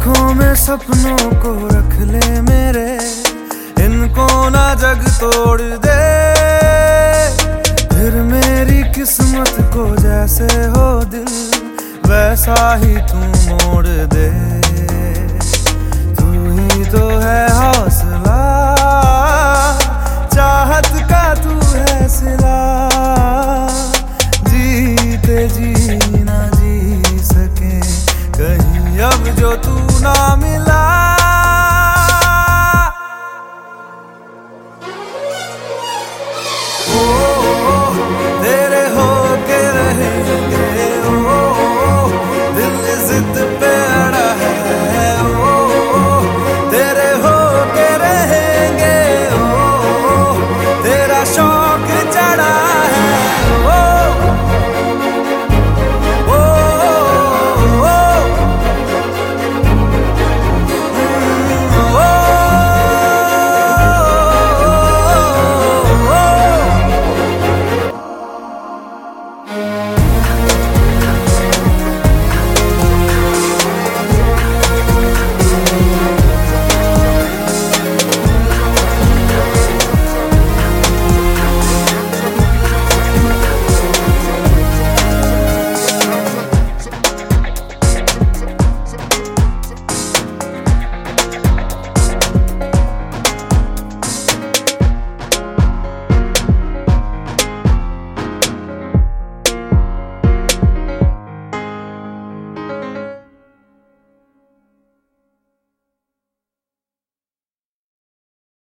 आँखों में सपनों को रख ले मेरे, इनको ना जग तोड़ दे। फिर मेरी किस्मत को जैसे हो दिल, वैसा ही तू मोड़ दे। तू ही तो है हौसला, चाहत का तू है सिला। जीते जी ना जी सके कहीं अब जो तू ना मिला।